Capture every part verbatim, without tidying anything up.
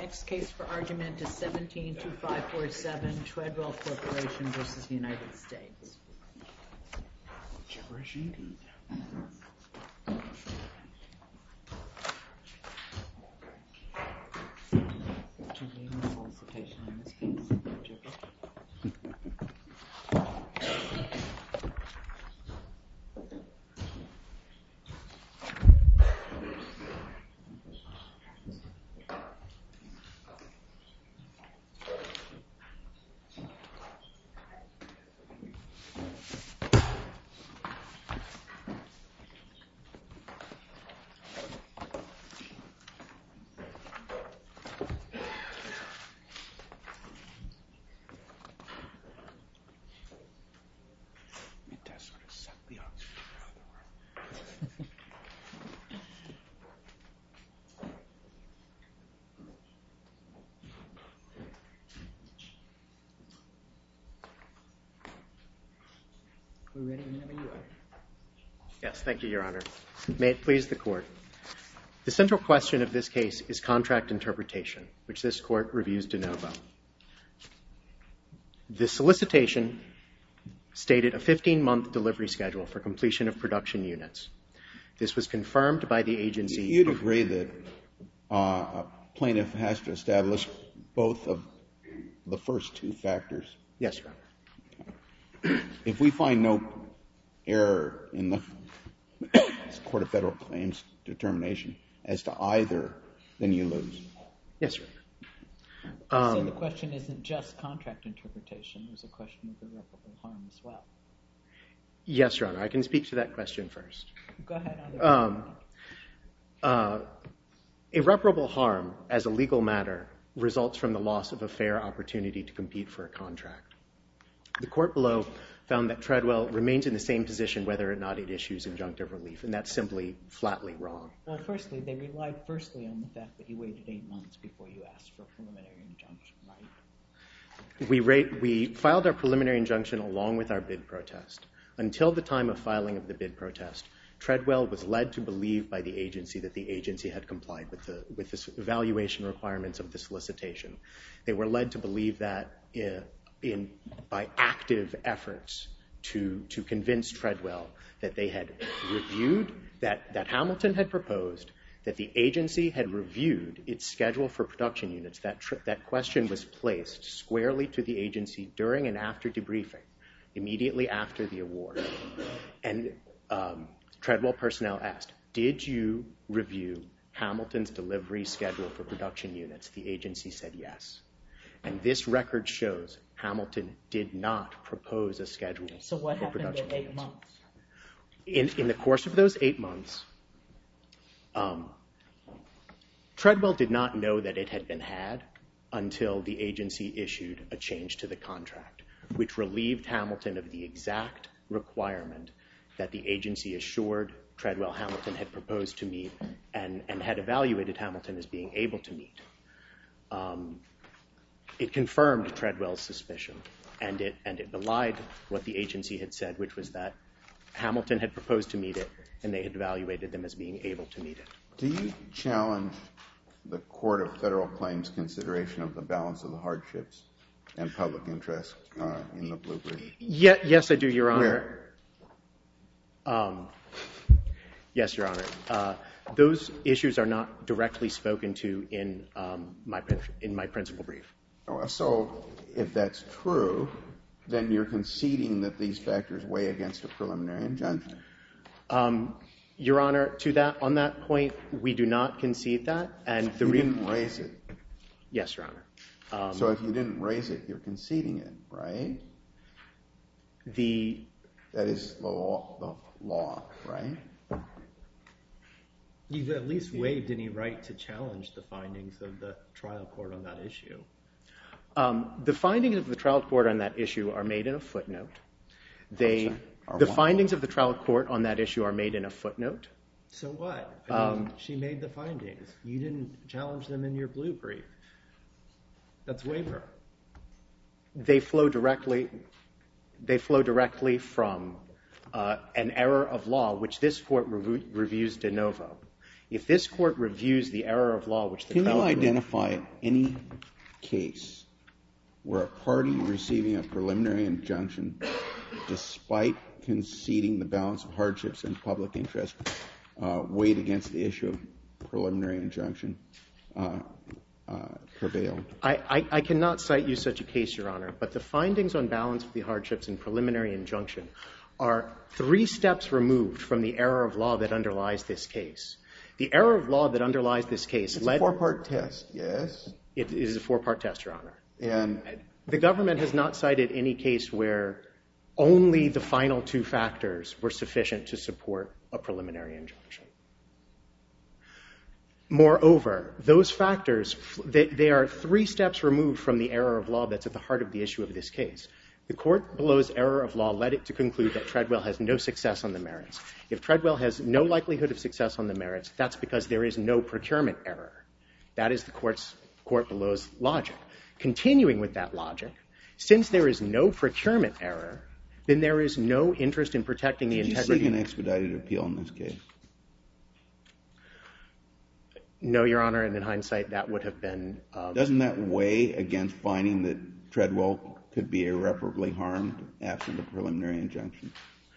Next case for argument is seventeen two five four seven, Treadwell Corporation versus United States. Gibberish indeed. Did you read the solicitation in this case? Gibberish. We're ready whenever you are. Yes, thank you, Your Honor. May it please the Court. The central question of this case is contract interpretation, which this Court reviews de novo. The solicitation stated a fifteen-month delivery schedule for completion of production units. This was confirmed by the agency. You'd agree that uh, a plaintiff has to establish both of the first two factors? Yes, Your Honor. If we find no error in the Court of Federal Claims determination as to either, then you lose. Yes, Your Honor. Um, so the question isn't just contract interpretation. There's a question of irreparable harm as well. Yes, Your Honor. I can speak to that question first. Go ahead. Um, uh, irreparable harm as a legal matter results from the loss of a fair opportunity to compete for a contract. The court below found that Treadwell remains in the same position whether or not it issues injunctive relief, and that's simply flatly wrong. Well, firstly, they relied firstly on the fact that you waited eight months before you asked for a preliminary injunction, right? We, rate, we filed our preliminary injunction along with our bid protest. Until the time of filing of the bid protest, Treadwell was led to believe by the agency that the agency had complied with the, with the evaluation requirements of the solicitation. They were led to believe that in, in, by active efforts to, to convince Treadwell that they had reviewed, that, that Hamilton had proposed, that the agency had reviewed its schedule for production units. That, tr- that question was placed squarely to the agency during and after debriefing, immediately after the award. And um, Treadwell personnel asked, did you review Hamilton's delivery schedule for production units? The agency said yes. And this record shows Hamilton did not propose a schedule so what for production happened in eight units. months? In, in the course of those eight months, um, Treadwell did not know that it had been had until the agency issued a change to the contract, which relieved Hamilton of the exact requirement that the agency assured Treadwell Hamilton had proposed to meet and, and had evaluated Hamilton as being able to meet. Um, it confirmed Treadwell's suspicion, and it, and it belied what the agency had said, which was that Hamilton had proposed to meet it, and they had evaluated them as being able to meet it. Do you challenge the Court of Federal Claims consideration of the balance of the hardships and public interest uh, in the blue brief? Yeah, yes, I do, Your Honor. Where? Um, yes, Your Honor. Uh, those issues are not directly spoken to in um, my in my principal brief. So, if that's true, then you're conceding that these factors weigh against a preliminary injunction. Um, Your Honor, to that on that point, we do not concede that, and the you re- didn't raise it. Yes, Your Honor. Um, so, if you didn't raise it, you're conceding it, right? The that is the law, the law, right? You've at least waived any right to challenge the findings of the trial court on that issue. Um, the findings of the trial court on that issue are made in a footnote. They, the what? findings of the trial court on that issue are made in a footnote. So what? I mean, um, she made the findings. You didn't challenge them in your blue brief. That's waiver. They flow directly. They flow directly from uh, an error of law, which this court rev- reviews de novo. If this court reviews the error of law, which the Can trial you court- identify any case where a party receiving a preliminary injunction, despite conceding the balance of hardships and public interest, uh, weighed against the issue of preliminary injunction, uh, uh, prevailed? I, I, I cannot cite you such a case, Your Honor, but the findings on balance of the hardships and preliminary injunction are three steps removed from the error of law that underlies this case. The error of law that underlies this case It's led... a four-part test, yes? It is a four-part test, Your Honor. And the government has not cited any case where only the final two factors were sufficient to support a preliminary injunction. Moreover, those factors, they, they are three steps removed from the error of law that's at the heart of the issue of this case. The court below's error of law led it to conclude that Treadwell has no success on the merits. If Treadwell has no likelihood of success on the merits, that's because there is no procurement error. That is the court's, court below's logic. Continuing with that logic, since there is no procurement error, then there is no interest in protecting the did integrity... you seek an expedited appeal in this case? No, Your Honor, and in hindsight, that would have been... Um, Doesn't that weigh against finding that Treadwell could be irreparably harmed absent a preliminary injunction?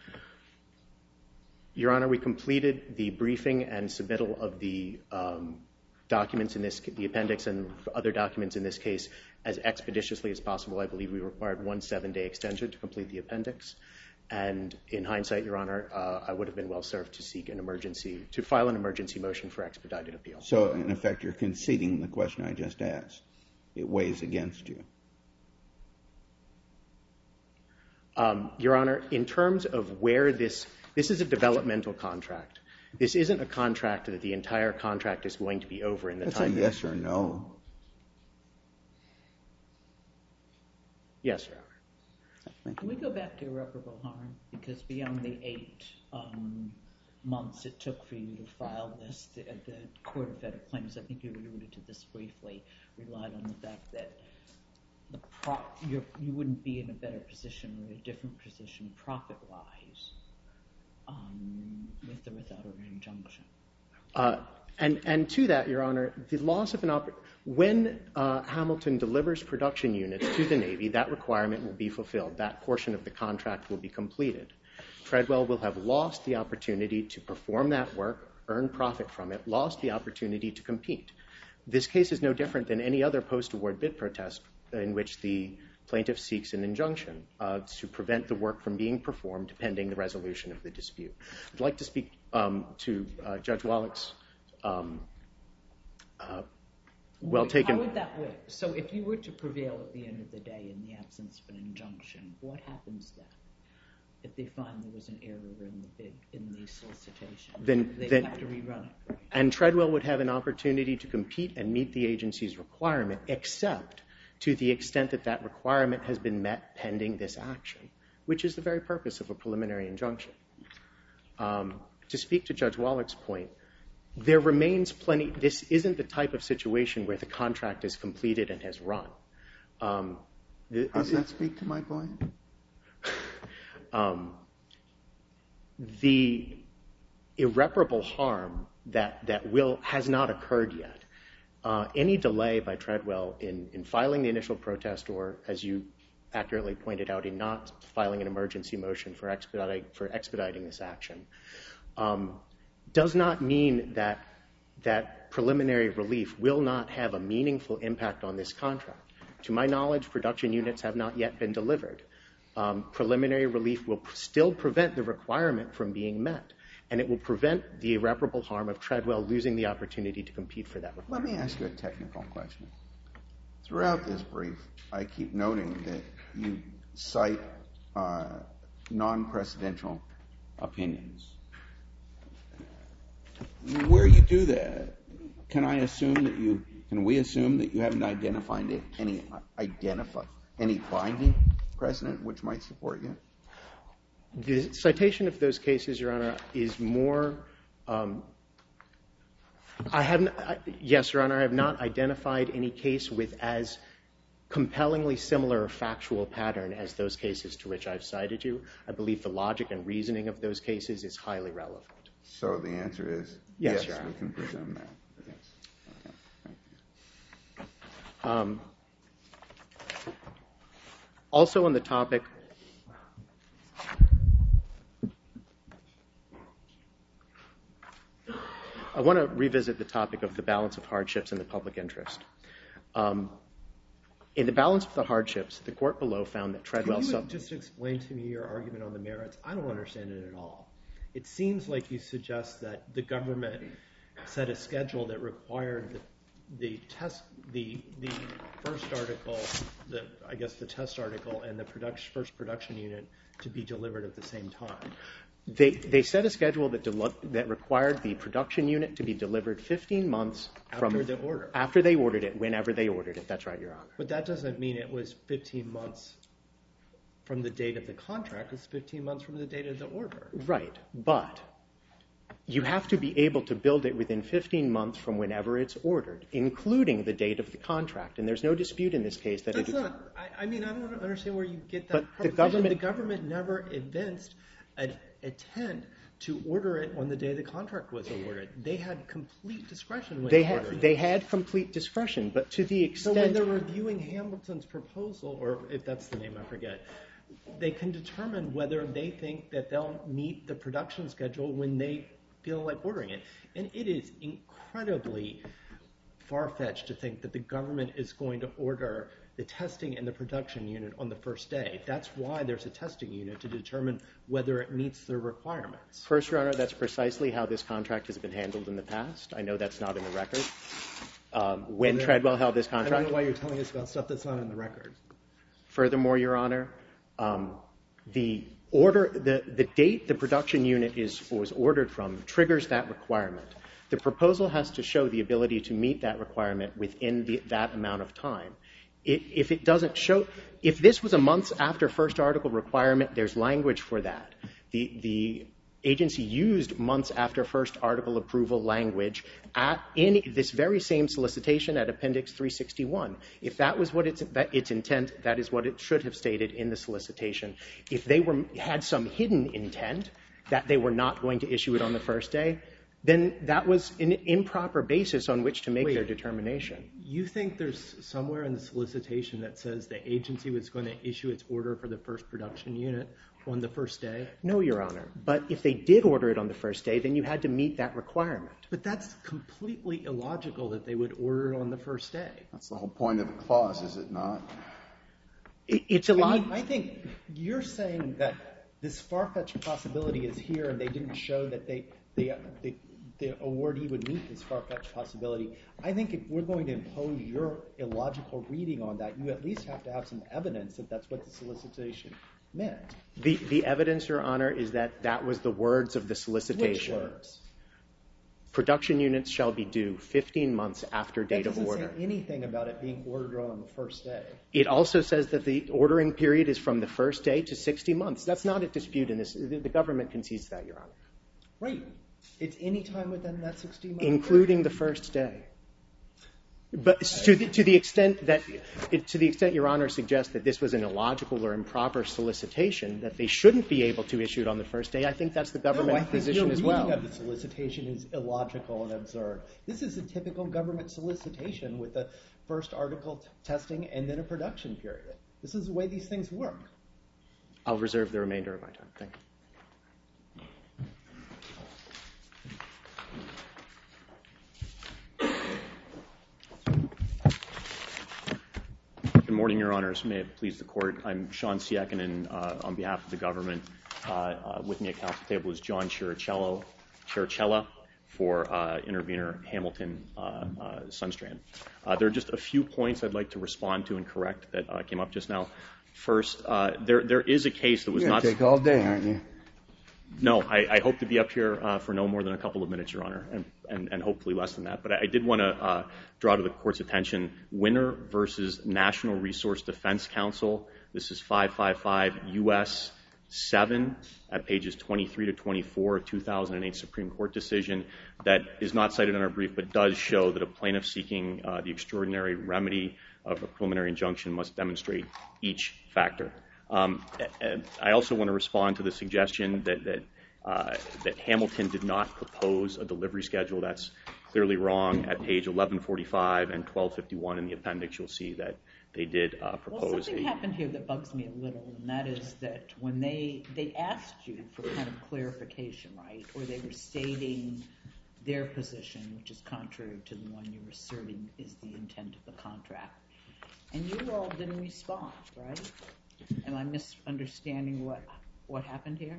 Your Honor, we completed the briefing and submittal of the um, documents in this, the appendix and other documents in this case as expeditiously as possible. I believe we required one seven-day extension to complete the appendix. And in hindsight, Your Honor, uh, I would have been well served to seek an emergency, to file an emergency motion for expedited appeal. So, in effect, you're conceding the question I just asked. It weighs against you. Um, Your Honor, in terms of where this, this is a developmental contract. This isn't a contract that the entire contract is going to be over in the That's time. a yes or no. Yes, Your Honor. Can we go back to irreparable harm? Because beyond the eight um, months it took for you to file this, the, the Court of Federal Claims, I think you alluded to this briefly, relied on the fact that the pro you're, you wouldn't be in a better position or a different position profit-wise um, with or without an injunction. Uh, and, and to that, Your Honor, the loss of an oppor- when uh, Hamilton delivers production units to the Navy, that requirement will be fulfilled. That portion of the contract will be completed. Treadwell will have lost the opportunity to perform that work, earn profit from it, lost the opportunity to compete. This case is no different than any other post-award bid protest in which the plaintiff seeks an injunction uh, to prevent the work from being performed pending the resolution of the dispute. I'd like to speak um, to uh, Judge Wallach's um, uh, well Wait, taken... How would that work? So if you were to prevail at the end of the day in the absence of an injunction, what happens then? If they find there was an error in the bid, in the solicitation, Then- they then- have to rerun it, right? And Treadwell would have an opportunity to compete and meet the agency's requirement, except to the extent that that requirement has been met pending this action, which is the very purpose of a preliminary injunction. Um, to speak to Judge Wallach's point, there remains plenty... This isn't the type of situation where the contract is completed and has run. Um, the, Does that speak to my point? Um, the irreparable harm that, that will has not occurred yet. Uh, any delay by Treadwell in, in filing the initial protest or, as you accurately pointed out, in not filing an emergency motion for expediting, for expediting this action, um, does not mean that, that preliminary relief will not have a meaningful impact on this contract. To my knowledge, production units have not yet been delivered. Um, preliminary relief will still prevent the requirement from being met, and it will prevent the irreparable harm of Treadwell losing the opportunity to compete for that requirement. Let me ask you a technical question. Throughout this brief, I keep noting that you cite uh, non-precedential opinions. Where you do that, can I assume that you, can we assume that you haven't identified any, identify, any binding precedent which might support you? The citation of those cases, Your Honor, is more... Um, I have not, I, yes, Your Honor, I have not identified any case with as compellingly similar factual pattern as those cases to which I've cited you. I believe the logic and reasoning of those cases is highly relevant. So the answer is Yes, yes, Your Honor. we can presume that. Yes. Okay. Thank you. Um, also on the topic, I want to revisit the topic of the balance of hardships and the public interest. Um, in the balance of the hardships, the court below found that Treadwell... Can you just explain to me your argument on the merits? I don't understand it at all. It seems like you suggest that the government set a schedule that required the, the test, the the first article, the I guess the test article, and the production, first production unit to be delivered at the same time. They they set a schedule that del- that required the production unit to be delivered fifteen months from after the order. After they ordered it, whenever they ordered it. That's right, Your Honor. But that doesn't mean it was fifteen months from the date of the contract. It's fifteen months from the date of the order. Right, but you have to be able to build it within fifteen months from whenever it's ordered, including the date of the contract. And there's no dispute in this case that That's it... not... I, I mean, I don't understand where you get that... But the proposition. government... The government never evinced an intent to order it on the day the contract was awarded. They had complete discretion when they they ordered had, it. They had complete discretion, but to the extent... So when they're reviewing Hamilton's proposal, or if that's the name, I forget, they can determine whether they think that they'll meet the production schedule when they feel like ordering it. And it is incredibly far-fetched to think that the government is going to order the testing and the production unit on the first day. That's why there's a testing unit, to determine whether it meets their requirements. First, Your Honor, that's precisely how this contract has been handled in the past. I know that's not in the record. Um, when well, Treadwell held this contract... I don't know why you're telling us about stuff that's not in the record. Furthermore, Your Honor, um, the order, the, the date the production unit is was ordered from triggers that requirement. The proposal has to show the ability to meet that requirement within the, that amount of time. It, if it doesn't show, if this was a months after first article requirement, there's language for that. The, the agency used months after first article approval language at, in this very same solicitation at Appendix three sixty-one. If that was what its, that, its intent, that is what it should have stated in the solicitation. If they were, had some hidden intent that they were not going to issue it on the first day, then that was an improper basis on which to make Wait, their determination. You think there's somewhere in the solicitation that says the agency was going to issue its order for the first production unit on the first day? No, Your Honor. But if they did order it on the first day, then you had to meet that requirement. But that's completely illogical that they would order it on the first day. That's the whole point of the clause, is it not? It, it's a lot. I mean, I think you're saying that this far-fetched possibility is here, and they didn't show that they, they, they the awardee would meet this far-fetched possibility. I think if we're going to impose your illogical reading on that, you at least have to have some evidence that that's what the solicitation meant. The, the evidence, Your Honor, is that that was the words of the solicitation. Which words? Production units shall be due fifteen months after date of order. That doesn't say anything about it being ordered on the first day. It also says that the ordering period is from the first day to sixty months. That's not a dispute in this. The, the government concedes that, Your Honor. Right. It's any time within that sixty months. Including the first day. But to the, to the extent that, it, to the extent Your Honor suggests that this was an illogical or improper solicitation, that they shouldn't be able to issue it on the first day, I think that's the government no, I position think as your well. reading of the solicitation is illogical and absurd. This is a typical government solicitation with a first article t- testing and then a production period. This is the way these things work. I'll reserve the remainder of my time. Thank you. Good morning, Your Honors. May it please the Court. I'm Sean Siakinen uh, on behalf of the government. Uh, uh, with me at council table is John Chiricello, Chiricella for uh, intervener Hamilton uh, uh, Sunstrand. Uh, there are just a few points I'd like to respond to and correct that uh, came up just now. First, uh, there there is a case that was You're not... going to take all day, aren't you? No, I, I hope to be up here uh, for no more than a couple of minutes, Your Honor, and, and, and hopefully less than that. But I, I did want to uh, draw to the Court's attention Winner versus National Resource Defense Council. This is five fifty-five U S seven at pages twenty-three to twenty-four, a two thousand eight Supreme Court decision that is not cited in our brief but does show that a plaintiff seeking uh, the extraordinary remedy of a preliminary injunction must demonstrate each factor. Um, I also want to respond to the suggestion that, that uh, that Hamilton did not propose a delivery schedule. That's clearly wrong. At page eleven forty-five and twelve fifty-one in the appendix, you'll see that they did uh, propose. Well, something a, happened here that bugs me a little, and that is that when they they asked you for kind of clarification, right, or they were stating their position, which is contrary to the one you're asserting is the intent of the contract, and you all didn't respond, right? Am I misunderstanding what what happened here?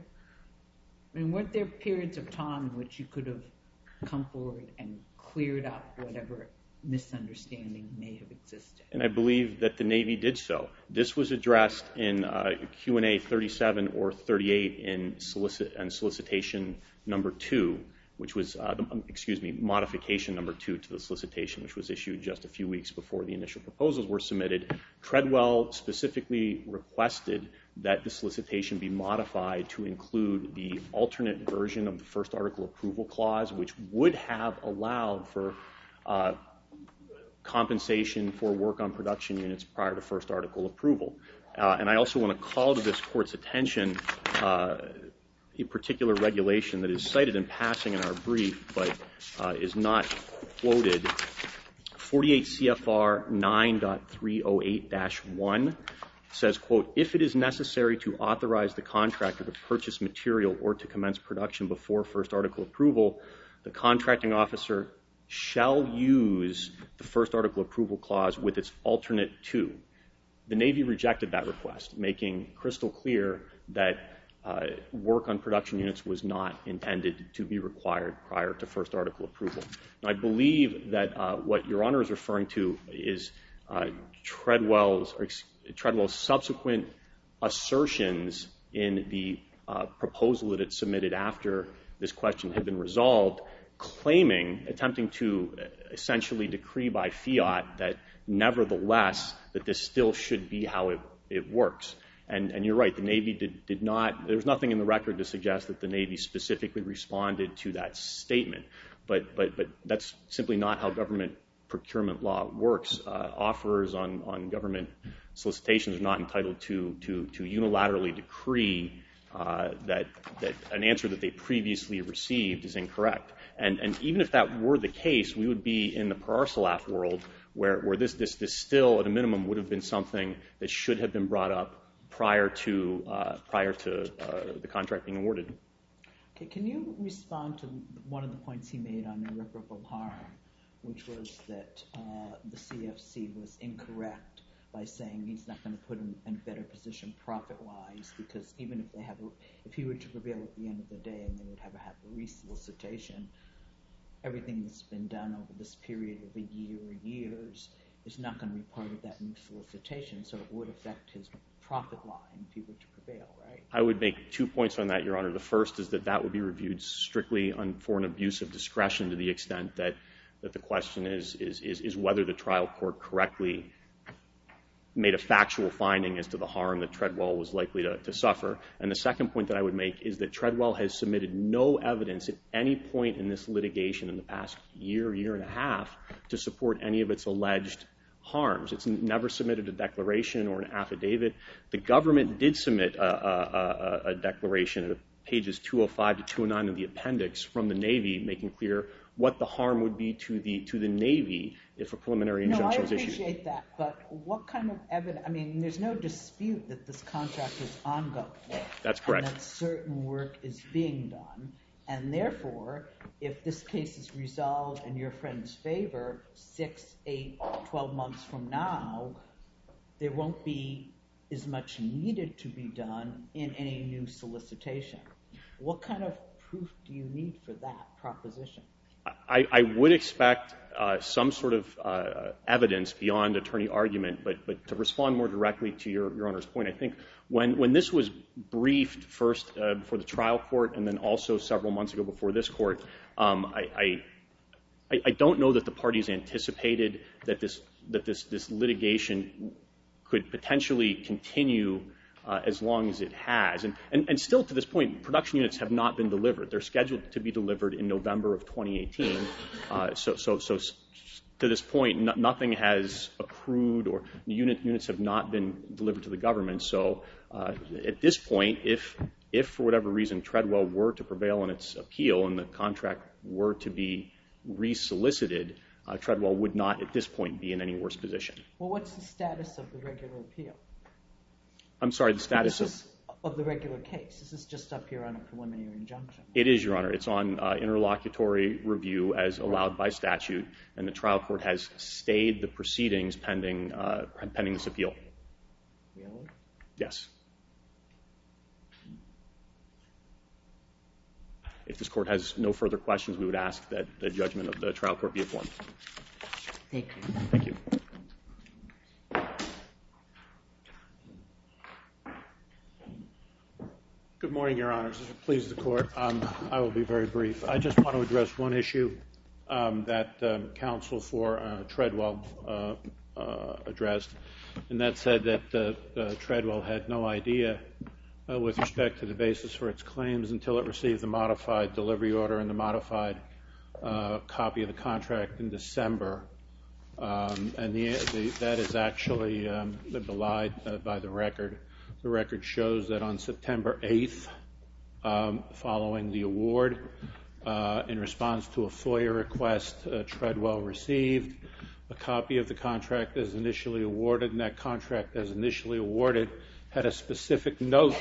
I mean, weren't there periods of time in which you could have come forward and cleared up whatever misunderstanding may have existed? And I believe that the Navy did so. This was addressed in uh, Q and A thirty-seven or thirty-eight in solicit and solicitation number two, which was, uh, the, excuse me, modification number two to the solicitation, which was issued just a few weeks before the initial proposals were submitted. Treadwell specifically requested that the solicitation be modified to include the alternate version of the first article approval clause, which would have allowed for uh, compensation for work on production units prior to first article approval. Uh, and I also want to call to this Court's attention uh, a particular regulation that is cited in passing in our brief, but uh, is not quoted. forty-eight C F R nine point three oh eight dash one says, quote, if it is necessary to authorize the contractor to purchase material or to commence production before first article approval, the contracting officer shall use the first article approval clause with its alternate two. The Navy rejected that request, making crystal clear that uh, work on production units was not intended to be required prior to first article approval. And I believe that uh, what Your Honor is referring to is uh, Treadwell's, or Treadwell's subsequent assertions in the uh, proposal that it submitted after this question had been resolved, claiming, attempting to essentially decree by fiat that nevertheless that this still should be how it, it works. And, and you're right, the Navy did, did not, there's nothing in the record to suggest that the Navy specifically responded to that statement. But, but, but that's simply not how government procurement law works. Uh, offerers on, on government solicitations are not entitled to, to, to unilaterally decree uh, that, that an answer that they previously received is incorrect. And, and even if that were the case, we would be in the Parsalaf world where, where this, this, this still, at a minimum, would have been something that should have been brought up prior to, uh, prior to uh, the contract being awarded. Okay, can you respond to one of the points he made on irreparable harm, which was that uh, the C F C was incorrect by saying he's not going to put him in a better position profit-wise, because even if they have, a, if he were to prevail at the end of the day and they would have a, have a resolicitation, everything that's been done over this period of a year or years is not going to be part of that new solicitation, so it would affect his profit line if he were to prevail, right? I would make two points on that, Your Honor. The first is that that would be reviewed strictly on, for an abuse of discretion to the extent that, that the question is, is, is, is whether the trial court correctly made a factual finding as to the harm that Treadwell was likely to, to suffer. And the second point that I would make is that Treadwell has submitted no evidence at any point in this litigation in the past year, year and a half to support any of its alleged harms. It's never submitted a declaration or an affidavit. The government did submit a, a, a, a declaration at pages two oh five to two oh nine of the appendix from the Navy, making clear what the harm would be to the to the Navy if a preliminary injunction was issued. No, I appreciate that, but what kind of evidence? I mean, there's no dispute that this contract is ongoing. That's correct. And that certain work is being done, and therefore, if this case is resolved in your friend's favor six, eight, twelve months from now, there won't be as much needed to be done in any new solicitation. What kind of proof do you need for that proposition? I, I would expect uh, some sort of uh, evidence beyond attorney argument, but, but to respond more directly to your, your Honor's point, I think when, when this was briefed first uh, before the trial court and then also several months ago before this court, um, I, I, I don't know that the parties anticipated that this, that this, this litigation could potentially continue Uh, as long as it has. And, and, and still to this point, production units have not been delivered. They're scheduled to be delivered in November of twenty eighteen. Uh, so, so, so to this point, no, nothing has accrued or unit, units have not been delivered to the government. So uh, at this point, if if for whatever reason Treadwell were to prevail in its appeal and the contract were to be resolicited, uh, Treadwell would not at this point be in any worse position. Well, what's the status of the regular appeal? I'm sorry, the status This is of... of the regular case. This is just up here on a preliminary injunction. It is, Your Honor. It's on uh, interlocutory review as allowed by statute, and the trial court has stayed the proceedings pending uh, pending this appeal. Really? Yes. If this court has no further questions, we would ask that the judgment of the trial court be affirmed. Thank you. Thank you. Good morning, Your Honors. If it pleases the Court, um, I will be very brief. I just want to address one issue um, that um, counsel for uh, Treadwell uh, uh, addressed, and that said that uh, uh, Treadwell had no idea uh, with respect to the basis for its claims until it received the modified delivery order and the modified uh, copy of the contract in December. Um, and the, the, that is actually um, belied uh, by the record. The record shows that on September eighth, um, following the award, uh, in response to a FOIA request, uh, Treadwell received a copy of the contract as initially awarded, and that contract as initially awarded had a specific note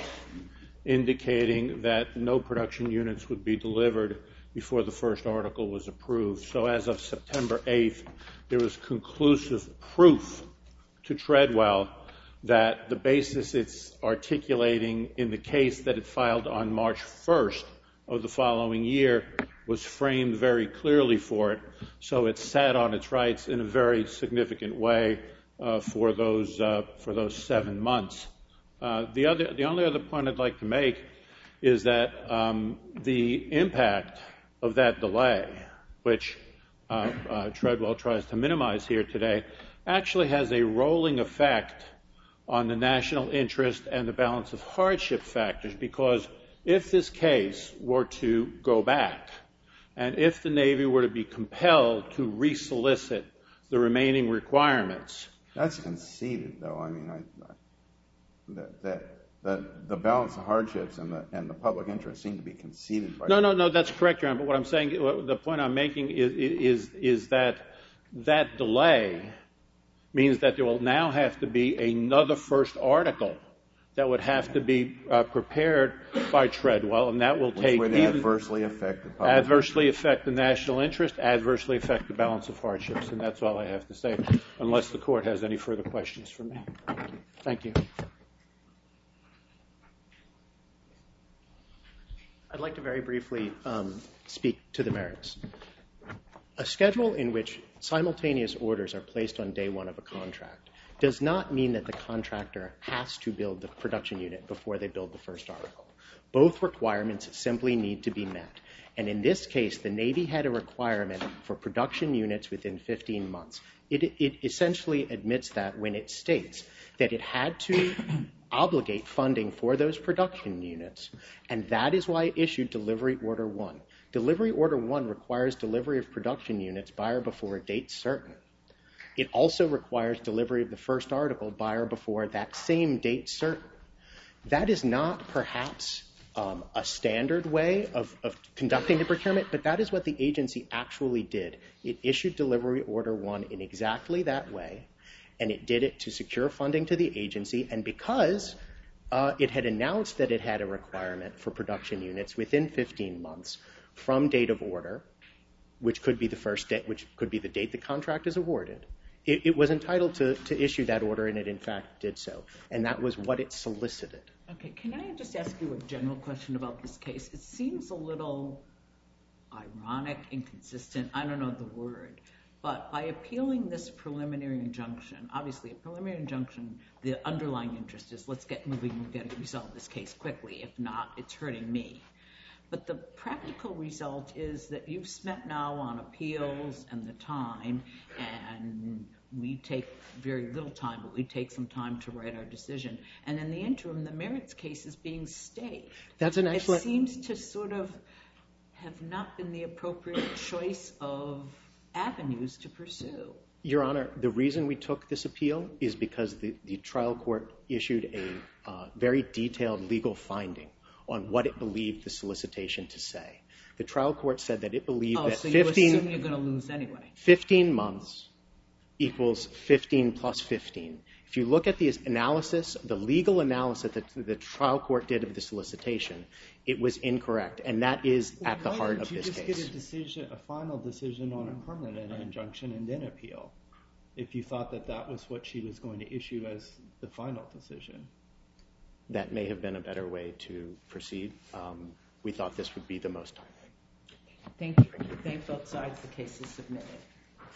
indicating that no production units would be delivered before the first article was approved. So as of September eighth, there was conclusive proof to Treadwell that the basis it's articulating in the case that it filed on March first of the following year was framed very clearly for it, so it sat on its rights in a very significant way uh, for those uh, for those seven months. Uh, the other, the only other point I'd like to make is that um, the impact of that delay, which uh, uh, Treadwell tries to minimize here today, actually has a rolling effect on the national interest and the balance of hardship factors, because if this case were to go back and if the Navy were to be compelled to resolicit the remaining requirements. That's conceded, though. I mean, I, I, that, that, that the balance of hardships and the, and the public interest seem to be conceded by... No, no, no, that's correct, Your Honor. But what I'm saying, the point I'm making is, is, is that that delay means that there will now have to be another first article that would have to be uh, prepared by Treadwell, and that will Which take would even adversely affect the public adversely interest. affect the national interest, adversely affect the balance of hardships, and that's all I have to say, unless the Court has any further questions for me. Thank you. I'd like to very briefly um, speak to the merits. A schedule in which simultaneous orders are placed on day one of a contract does not mean that the contractor has to build the production unit before they build the first article. Both requirements simply need to be met. And in this case, the Navy had a requirement for production units within fifteen months. It, it essentially admits that when it states that it had to obligate funding for those production units, and that is why it issued Delivery Order one. Delivery Order one requires delivery of production units by or before a date certain. It also requires delivery of the first article by or before that same date certain. That is not perhaps um, a standard way of, of conducting the procurement, but that is what the agency actually did. It issued Delivery Order one in exactly that way, and it did it to secure funding to the agency, and because uh, it had announced that it had a requirement for production units within fifteen months, from date of order, which could be the first date, which could be the date the contract is awarded, it, it was entitled to, to issue that order, and it in fact did so. And that was what it solicited. Okay, can I just ask you a general question about this case? It seems a little ironic, inconsistent, I don't know the word, but by appealing this preliminary injunction, obviously a preliminary injunction, the underlying interest is let's get moving, we've got to resolve this case quickly. If not, it's hurting me. But the practical result is that you've spent now on appeals and the time, and we take very little time, but we take some time to write our decision. And in the interim, the merits case is being stayed. That's an excellent... It seems to sort of have not been the appropriate choice of avenues to pursue. Your Honor, the reason we took this appeal is because the, the trial court issued a uh, very detailed legal finding on what it believed the solicitation to say. The trial court said that it believed oh, that so you fifteen, assume you're going to lose anyway. fifteen months equals fifteen plus fifteen. If you look at the analysis, the legal analysis that the trial court did of the solicitation, it was incorrect, and that is well, at the heart of this case. Why didn't you just get a decision, a final decision on a permanent injunction and then appeal, if you thought that that was what she was going to issue as the final decision? That may have been a better way to proceed. Um, we thought this would be the most timely. Thank you. Thank both sides. The case is submitted.